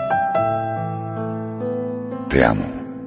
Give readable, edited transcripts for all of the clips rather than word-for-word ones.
Te amo.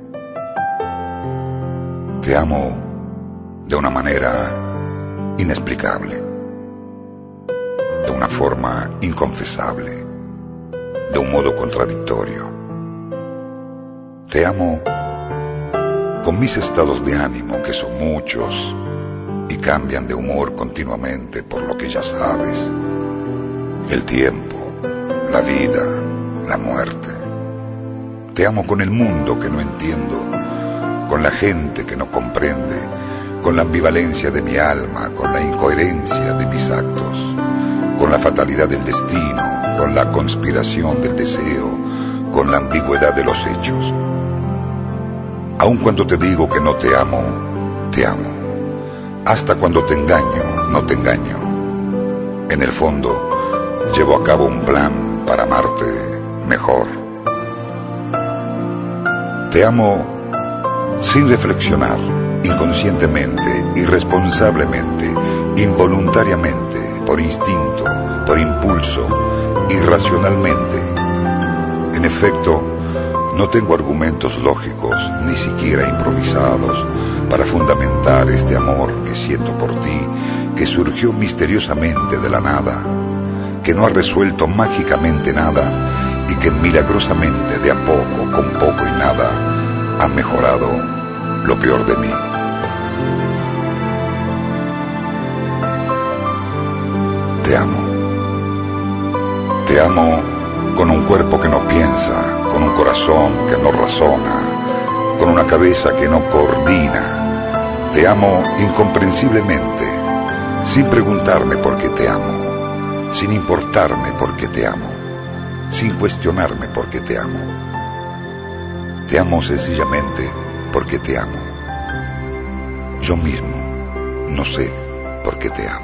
Te amo de una manera inexplicable, de una forma inconfesable, de un modo contradictorio. Te amo con mis estados de ánimo, que son muchos y cambian de humor continuamente, por lo que ya sabes: el tiempo, la vida, la muerte. Te amo con el mundo que no entiendo, con la gente que no comprende, con la ambivalencia de mi alma, con la incoherencia de mis actos, con la fatalidad del destino, con la conspiración del deseo, con la ambigüedad de los hechos. Aun cuando te digo que no te amo, te amo. Hasta cuando te engaño, no te engaño. En el fondo, llevo a cabo un plan para amarte mejor. Te amo sin reflexionar, inconscientemente, irresponsablemente, involuntariamente, por instinto, por impulso, irracionalmente. En efecto, no tengo argumentos lógicos, ni siquiera improvisados, para fundamentar este amor que siento por ti, que surgió misteriosamente de la nada, que no ha resuelto mágicamente nada y que milagrosamente, de a poco, con poco y nada, ha mejorado lo peor de mí. Te amo. Te amo con un cuerpo que no piensa, con un corazón que no razona, con una cabeza que no coordina. Te amo incomprensiblemente, sin preguntarme por qué te amo, sin importarme por qué te amo, sin cuestionarme por qué te amo. Te amo sencillamente porque te amo. Yo mismo no sé por qué te amo.